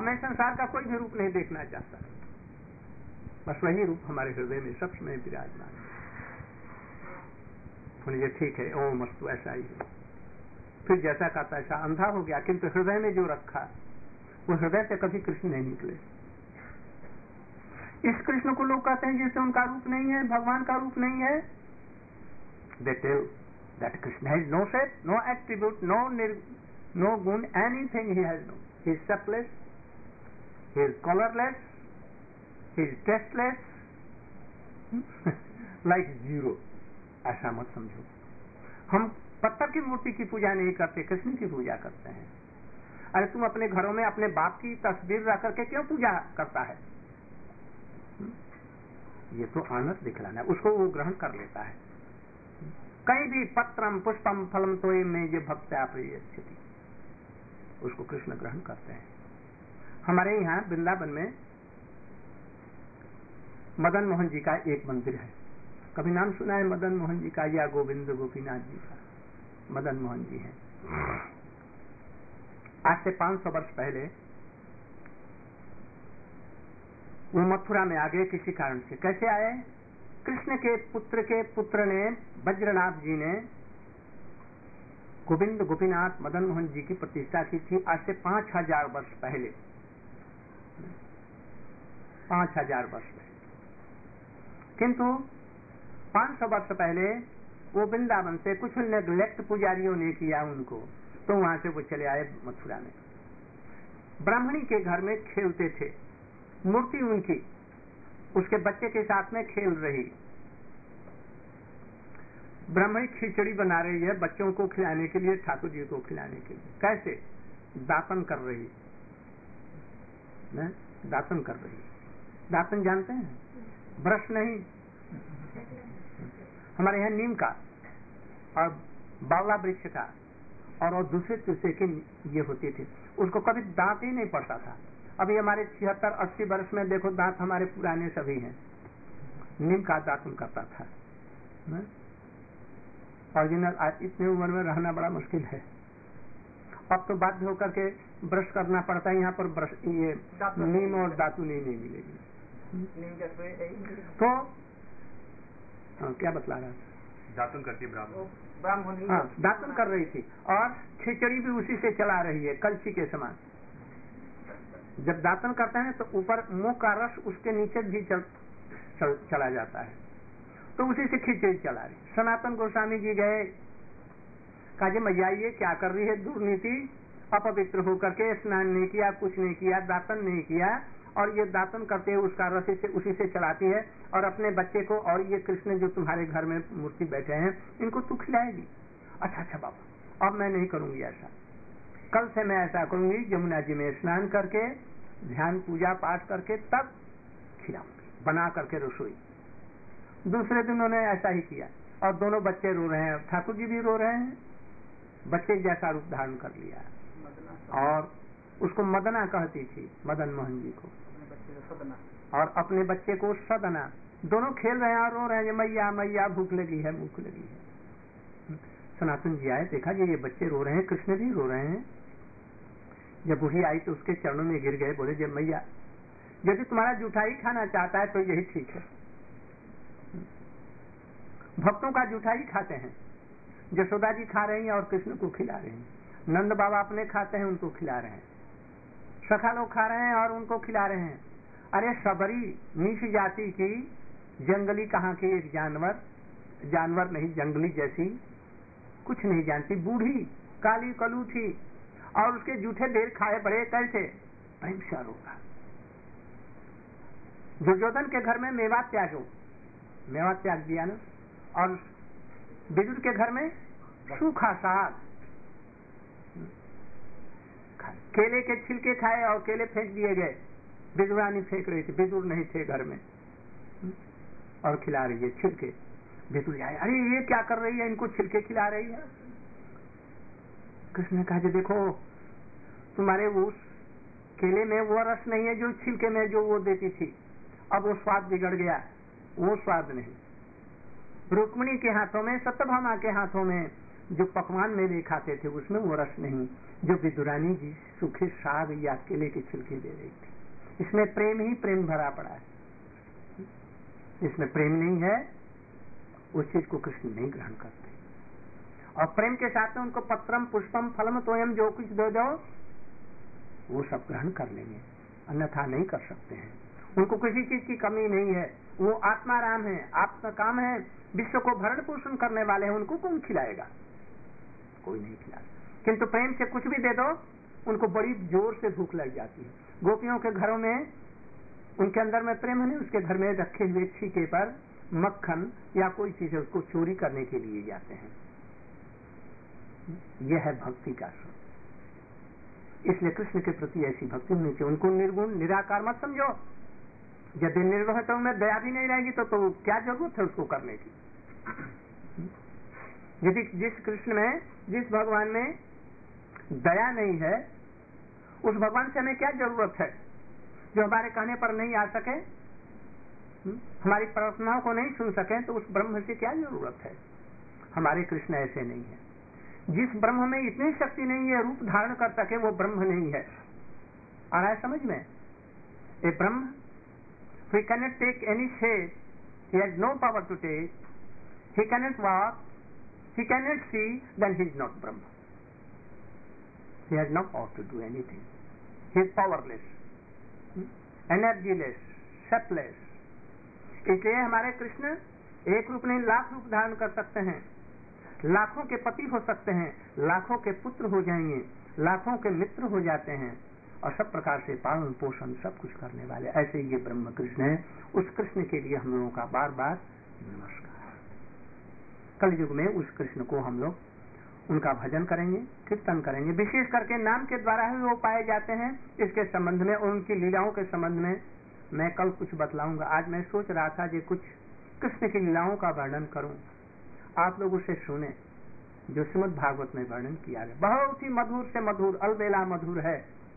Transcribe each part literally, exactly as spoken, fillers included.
अब मैं संसार का कोई भी रूप नहीं देखना चाहता, बस वही रूप हमारे हृदय में सब समय विराजमान है। ये ठीक है, ओ मस्तु ऐसा ही है। फिर जैसा का तैसा अंधा हो गया, किंतु हृदय में जो रखा वो हृदय से कभी कृष्ण नहीं निकले। इस कृष्ण को लोग कहते हैं जिससे उनका रूप नहीं है, भगवान का रूप नहीं है। They tell that Krishna has no shape, no attribute, no no gun, anything he has no. He is shapeless, he is colorless, he is tasteless, like zero. ऐसा मत समझो। हम पत्थर की मूर्ति की पूजा नहीं करते, कृष्ण की पूजा करते हैं। अरे तुम अपने घरों में अपने बाप की तस्वीर रख करके क्यों पूजा करता है? ये तो आनंद दिखलाना है, उसको वो ग्रहण कर लेता है। कहीं भी पत्रम पुष्पम फलम तोय में ये भक्त प्रिय स्थिति, उसको कृष्ण ग्रहण करते हैं। हमारे यहाँ वृंदावन में मदन मोहन जी का एक मंदिर है। कभी नाम सुना है मदन मोहन जी का या गोविंद गोपीनाथ जी का? मदन मोहन जी हैं। आज से पांच सौ वर्ष पहले वो मथुरा में आ गए किसी कारण से। कैसे आए? कृष्ण के पुत्र के पुत्र ने, वज्रनाथ जी ने गोविंद गोपीनाथ मदन मोहन जी की प्रतिष्ठा की थी आज से पांच हजार वर्ष पहले। पांच हजार वर्ष पहले। किंतु पांच सौ वर्ष पहले वो वृंदावन से कुछ नेग्लेक्ट पुजारियों ने किया उनको, तो वहां से वो चले आए मथुरा में। ब्राह्मणी के घर में खेलते थे, मूर्ति उनकी उसके बच्चे के साथ में खेल रही। ब्राह्मणी खिचड़ी बना रही है बच्चों को खिलाने के लिए, ठाकुर जी को खिलाने के लिए। कैसे? दातन कर रही है, दातन कर रही है। दातन जानते हैं? ब्रश नहीं, हमारे यहाँ नीम का और बावला वृक्ष का और, और दूसरे दूसरे के ये होते थे। उसको कभी दांत ही नहीं पड़ता था। अभी हमारे छिहत्तर अस्सी वर्ष में देखो दांत हमारे पुराने सभी हैं। नीम का दातुन करता था। ओरिजिनल आज इतनी उम्र में रहना बड़ा मुश्किल है। अब तो बाध्य होकर के ब्रश करना पड़ता है। यहाँ पर ब्रश ये नीम और दातुन ही नहीं मिलेगी। तो हाँ, क्या बतला रहा था? दातुन करती ब्राह्मण ब्राह्मण हाँ, दातुन कर रही थी और खिचड़ी भी उसी से चला रही है, कलछी के समान। जब दातन करते हैं तो ऊपर मुंह का रस उसके नीचे भी चल, चल, चला जाता है, तो उसी से खिचड़ी चला रही। सनातन गोस्वामी जी गए, कहा जी मैया ये क्या कर रही है दुर्नीति, अपवित्र होकर के स्नान नहीं किया, कुछ नहीं किया, दातन नहीं किया, और ये दातन करते हुए उसका रस से उसी से चलाती है और अपने बच्चे को और ये कृष्ण जो तुम्हारे घर में मूर्ति बैठे हैं इनको तू खिलाएगी। अच्छा अच्छा बाबा, अब मैं नहीं करूंगी ऐसा, कल से मैं ऐसा करूंगी यमुना जी में स्नान करके ध्यान पूजा पाठ करके तब खिलाऊंगी, बना करके रसोई। दूसरे दिन उन्होंने ऐसा ही किया और दोनों बच्चे रो रहे हैं, ठाकुर जी भी रो रहे हैं, बच्चे जैसा रूप धारण कर लिया। और उसको मदना कहती थी, मदन मोहन जी को, और अपने बच्चे को सदना। दोनों खेल रहे हैं और रो रहे हैं, मैया मैया भूख लगी है, भूख लगी है। सनातन जी आए, देखा कि ये बच्चे रो रहे हैं, कृष्ण भी रो रहे हैं। जब वही आई तो उसके चरणों में गिर गए, बोले जब मैया यदि तुम्हारा जूठाई खाना चाहता है तो यही ठीक है। भक्तों का जूठाई खाते हैं, यशोदा जी खा रही हैं और कृष्ण को खिला रहे हैं, नंद बाबा अपने खाते हैं उनको खिला रहे हैं, सखा लोग खा रहे हैं और उनको खिला रहे हैं। अरे सबरी नीच जाति की जंगली कहाँ की एक जानवर, जानवर नहीं जंगली जैसी, कुछ नहीं जानती, बूढ़ी काली कलू थी और उसके जूठे ढेर खाए बड़े कैसे भयंकर होगा। दुर्योधन के घर में मेवा त्यागो, मेवा त्याग दिया ना, और विदुर के घर में सूखा साग, केले के छिलके खाए और केले फेंक दिए गए, विदुरानी फेंक रही थी, विदुर नहीं थे घर में और खिला रही है छिलके। विदुर आए, अरे ये क्या कर रही है, इनको छिलके खिला रही है। कृष्ण ने कहा देखो तुम्हारे उस केले में वो रस नहीं है जो छिलके में जो वो देती थी, अब वो स्वाद बिगड़ गया, वो स्वाद नहीं। रुक्मिणी के हाथों में, सत्यभामा के हाथों में जो पकवान में भी खाते थे उसमें वो रस नहीं, जो विदुरानी जी सूखे साग या केले के छिलके दे रही थी। इसमें प्रेम ही प्रेम भरा पड़ा है, इसमें प्रेम नहीं है, उस चीज को कृष्ण नहीं ग्रहण करते। और प्रेम के साथ में उनको पत्रम पुष्पम फलम तोयम जो कुछ दे दो वो सब ग्रहण कर लेंगे, अन्यथा नहीं कर सकते हैं। उनको किसी चीज की कमी नहीं है, वो आत्माराम है, आपका काम है, विश्व को भरण पोषण करने वाले हैं, उनको कौन खिलाएगा? कोई नहीं खिलाएगा। किंतु प्रेम से कुछ भी दे दो उनको बड़ी जोर से भूख लग जाती है। गोपियों के घरों में उनके अंदर में प्रेम नहीं, उसके घर में रखे हुए छीके पर मक्खन या कोई चीज है उसको चोरी करने के लिए जाते हैं। यह है भक्ति का स्वरूप। इसलिए कृष्ण के प्रति ऐसी भक्ति होनी चाहिए। उनको निर्गुण निराकार मत समझो। यदि निर्गुण है तो उनमें दया भी नहीं रहेगी तो, तो क्या जरूरत है उसको करने की? यदि जिस कृष्ण में, जिस भगवान में दया नहीं है, उस भगवान से हमें क्या जरूरत है? जो हमारे कहने पर नहीं आ सके, हमारी प्रार्थनाओं को नहीं सुन सके, तो उस ब्रह्म से क्या जरूरत है? हमारे कृष्ण ऐसे नहीं है। जिस ब्रह्म में इतनी शक्ति नहीं है रूप धारण कर सके, वो ब्रह्म नहीं है। आ रहा है समझ में? ए ब्रह्म he cannot take any shape, he has no power to take, he cannot walk, he cannot see, then he is not Brahma. He has no power to do anything. He is powerless, energyless, shapeless. इसलिए हमारे कृष्ण एक रूप नहीं लाख रूप धारण कर सकते हैं, लाखों के पति हो सकते हैं, लाखों के पुत्र हो जाएंगे, लाखों के मित्र हो जाते हैं, और सब प्रकार से पालन पोषण सब कुछ करने वाले ऐसे ये ब्रह्म कृष्ण है। उस कृष्ण के लिए हम लोगों का बार बार नमस्कार। कलयुग में उस कृष्ण को हम लोग उनका भजन करेंगे, कीर्तन करेंगे, विशेष करके नाम के द्वारा ही वो पाए जाते हैं। इसके संबंध में और उनकी लीलाओं के संबंध में मैं कल कुछ बतलाऊंगा। आज मैं सोच रहा था कि कुछ कृष्ण की लीलाओं का वर्णन करूं, आप लोग उसे सुने, जो श्रीमद् भागवत में वर्णन किया गया। बहुत ही मधुर से मधुर, अलबेला मधुर है।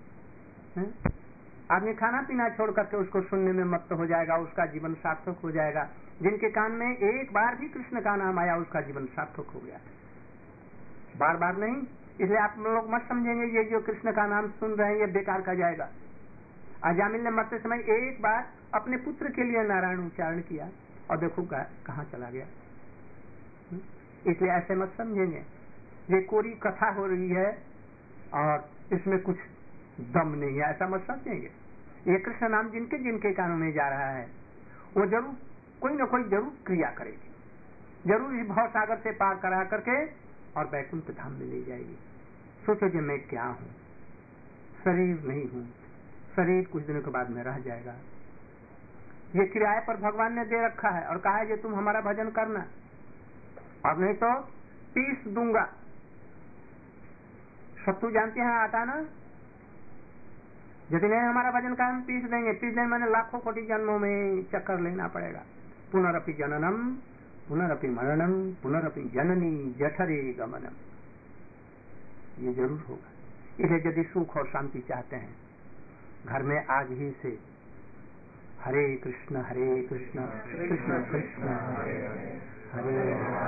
आदमी खाना पीना छोड़ करके उसको सुनने में मस्त हो जाएगा, उसका जीवन सार्थक हो जाएगा। जिनके कान में एक बार भी कृष्ण का नाम आया उसका जीवन सार्थक हो गया, बार बार नहीं। इसलिए आप लोग मत समझेंगे ये जो कृष्ण का नाम सुन रहे हैं ये बेकार का जाएगा। अजामिल ने मरते समय एक बार अपने पुत्र के लिए नारायण उच्चारण किया और देखो कहाँ चला गया। इसलिए ऐसे मत समझेंगे ये कोरी कथा हो रही है और इसमें कुछ दम नहीं है, ऐसा मत समझेंगे। ये कृष्ण नाम जिनके जिनके कानों में जा रहा है वो जरूर कोई न कोई जरूर क्रिया करेगी, जरूर इस भाव सागर से पार करा करके और वैकुंठ धाम में ले जाएगी। सोचो कि मैं क्या हूँ, शरीर नहीं हूँ, शरीर कुछ दिनों के बाद में रह जाएगा। ये किराए पर भगवान ने दे रखा है और कहा है कि तुम हमारा भजन करना और नहीं तो पीस दूंगा। सत्तू जानते हैं आटा ना, यदि नहीं हमारा भजन का हम पीस देंगे, पीस देंगे मैंने लाखों कोटि जन्मों में चक्कर लेना पड़ेगा। पुनरपि जननम पुनरपि मरणम पुनरपि जननी जठरे गमनम, ये जरूर होगा। इसलिए यदि सुख और शांति चाहते हैं घर में आज ही से हरे कृष्ण हरे कृष्ण कृष्ण कृष्ण हरे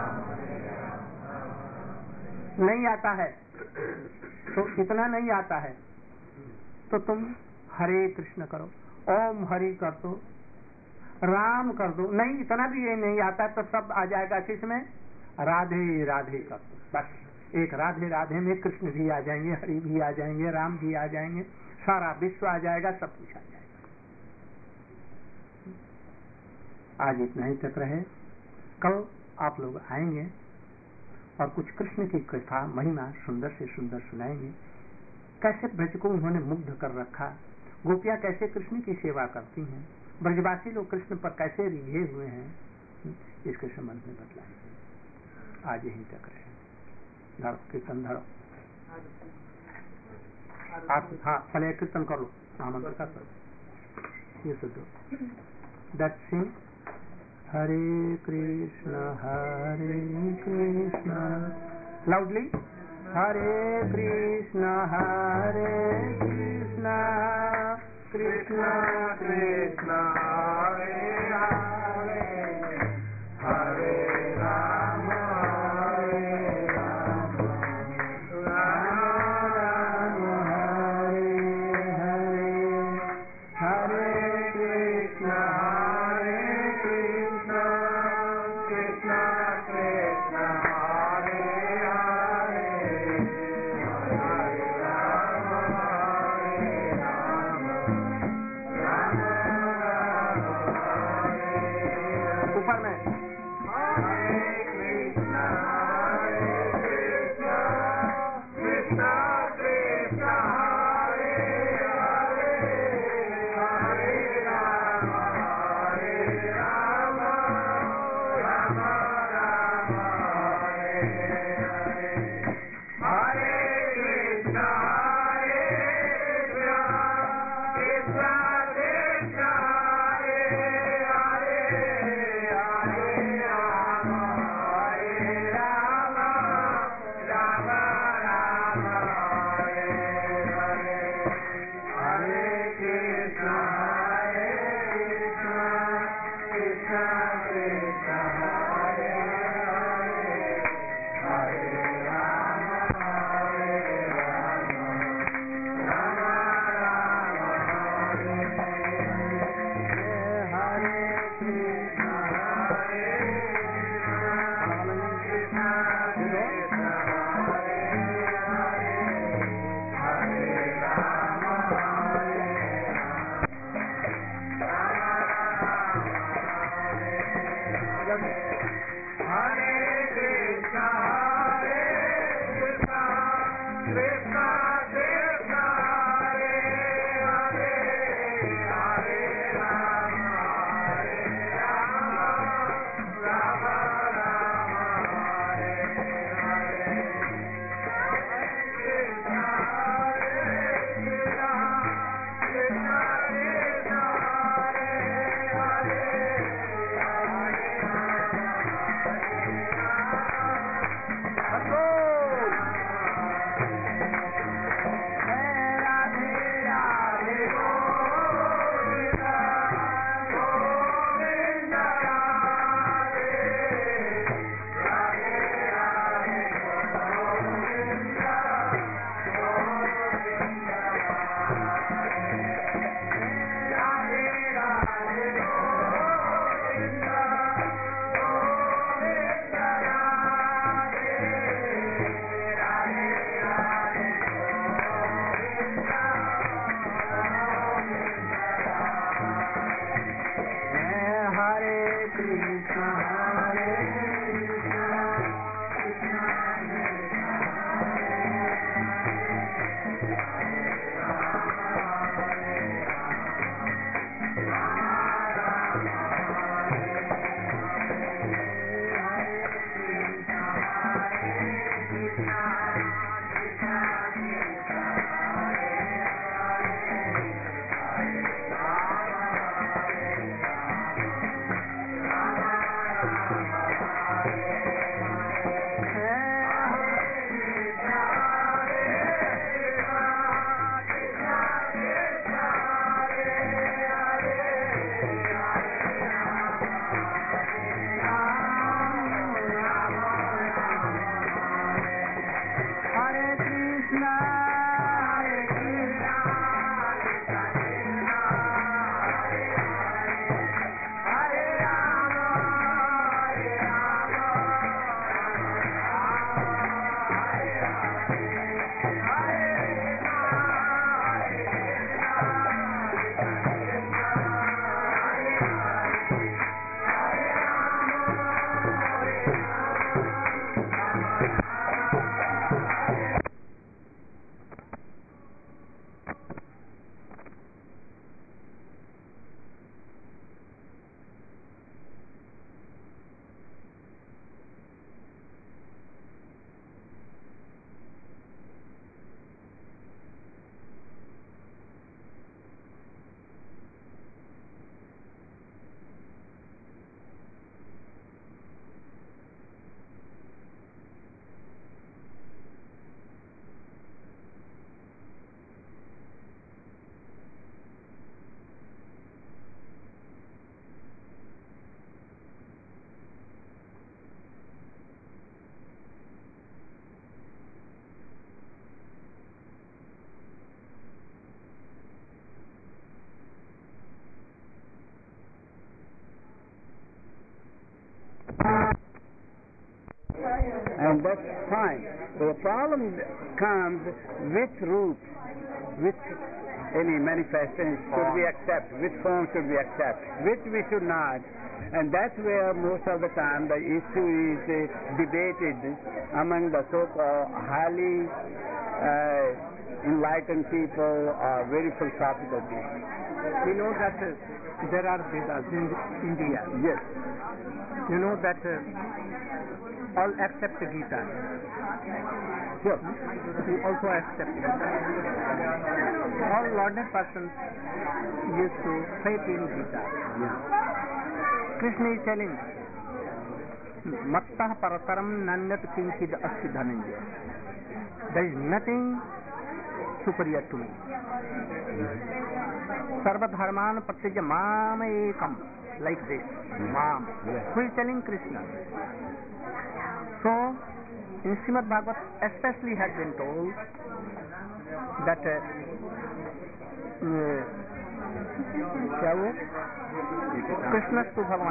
नहीं आता है तो इतना नहीं आता है तो तुम हरे कृष्ण करो, ओम हरि कर दो, राम कर दो। नहीं इतना भी ये नहीं आता तो सब आ जाएगा किसमें? राधे राधे कर दो। बस एक राधे राधे में कृष्ण भी आ जाएंगे, हरि भी आ जाएंगे, राम भी आ जाएंगे, सारा विश्व आ जाएगा, सब कुछ आ जाएगा। आज इतना ही तक रहे, कल आप लोग आएंगे और कुछ कृष्ण की कथा महिमा सुंदर से सुंदर सुनाएंगे। कैसे ब्रज को उन्होंने मुग्ध कर रखा, गोपियां कैसे कृष्ण की सेवा करती हैं, ब्रजवासी लोग कृष्ण पर कैसे रिझे हुए हैं, इसके संबंध में बतलाएंगे। आज यहीं तक रहे। धरो कीर्तन धरो। आप हाँ पहले कीर्तन करो, आमंत्र का करो। ये सुधो दक्षिण Hare Krishna Hare Krishna loudly Hare Krishna Hare Krishna Krishna Krishna Hare Hare Hare Ram Hare Ram and that's fine. But the problem comes which route, which any manifestation should we accept, which form should we accept, which we should not. And that's where most of the time the issue is uh, debated among the so-called highly uh, enlightened people or very philosophical people. We know that uh, there are Vedas in India. Yes. You know that uh, all accept Gita. Sure. We also accept Gita. All learned persons used to faith in Gita. Yeah. Krishna is telling, Mattah parataram nanyat kinchid asti dhananjaya. There is nothing superior to me. Sarva dharman pratyajya mam ekam. Like this. Mam. Who is telling Krishna? So, in Srimad Bhagavat especially has been told that uh, uh, क्या वो कृष्ण स्तु भगवान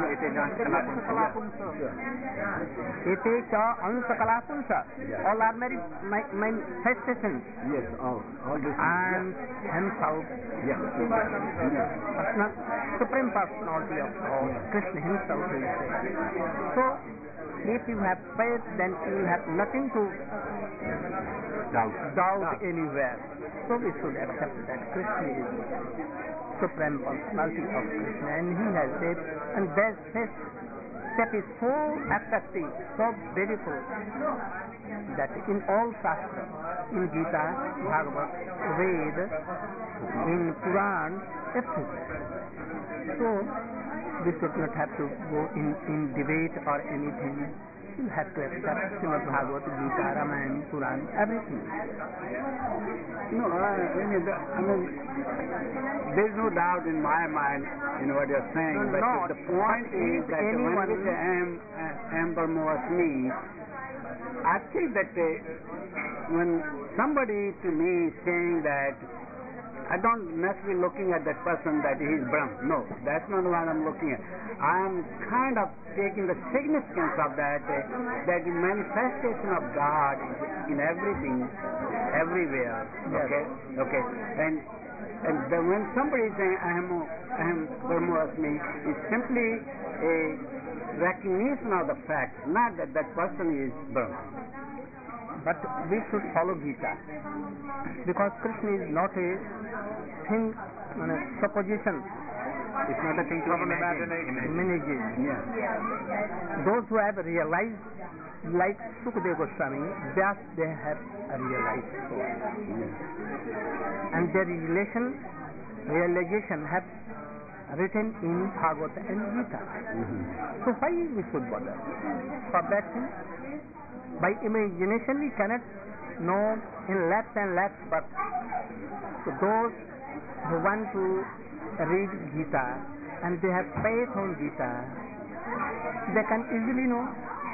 एते च अंश कलापुंस all are many manifestations yes all all this and himself yes Krishna, supreme personality of God, Krishna himself is there. So if you have faith, then you have nothing to doubt doubt anywhere. So we should accept that Krishna is supreme personality of Krishna, and he has said, and that step is so attractive, so beautiful, that in all Shastras, in Gita, Bhagavad, Ved, in Puran, everything. So we should not have to go in, in debate or anything. You have to accept Srimad Bhagavad, Gita, Ramayana, Puran, everything. No, I, I mean, the, I mean, there's no doubt in my mind in what you're saying, No, but no, the point is that anyone- when we am uh, Amber Moasmi, I think that uh, when somebody to me is saying that I don't necessarily looking at that person that he is Brahma. No, that's not what I'm looking at. I'm kind of taking the significance of that, uh, that the manifestation of God is in everything, everywhere. Yes. Okay, okay, and and the, when somebody is saying I am I am Brahmasmi, it's simply a recognition of the fact, not that that person is Brahma. But we should follow Gita, because Krishna is not a thing, a supposition. It's not a thing to imagine. Imagine. Yeah. Those who have realized, like Sukadeva Goswami, that they have realized so. And their relation, realization have written in Bhagavad and Gita. Mm-hmm. So why we should bother for that thing? By imagination we cannot know in lakhs and lakhs, but so those who want to read Gita and they have faith on Gita, they can easily know.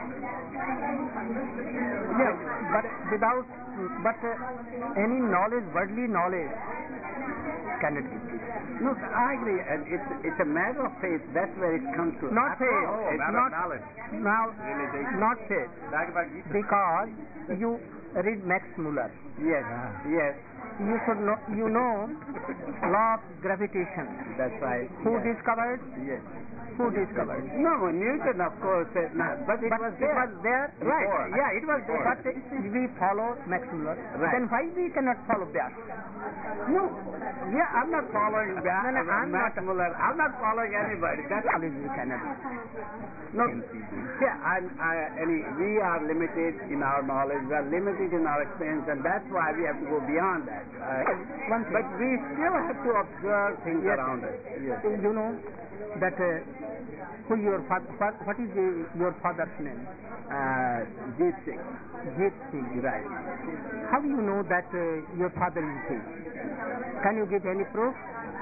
Yeah, but without, but uh, any knowledge, worldly knowledge, cannot be given. No, I agree. And it's it's a matter of faith. That's where it comes to. Not After faith. all, It's matter not of knowledge. now. Not faith, because you read Max Muller. Yes, yes, You should know. You know law of gravitation. that's right. Who yes. discovered? Yes. Who discovered? No, Newton, of course, uh, no, but it But was it there. was there. Right. Before. Yeah, it was there. But we follow Max Muller. Right. Then why we cannot follow Vyas? No, yeah, I'm not following that. No, no, I'm Max not- Muller. I'm not following anybody. That's Always we cannot. no. Yeah, I'm, I, any, we are limited in our knowledge. We are limited in our experience, and that's why we have to go beyond that. Uh, One thing. but we still have to observe things Yes. around us. Yes. You know that uh, who your father? What, what is the, your father's name? Uh, Jeet Singh. Jit Singh. Right. How do you know that uh, your father is he? Can you give any proof?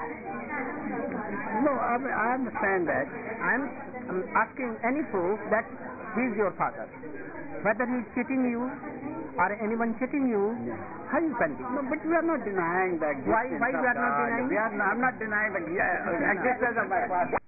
No, I, mean, I understand that. I'm, I'm asking any proof that he is your father. Whether he is cheating you or anyone cheating you, Yeah. how you can be? No, but we are not denying the existence Why- why of we are not God. denying? We are, I'm not denying the uh, existence of my father.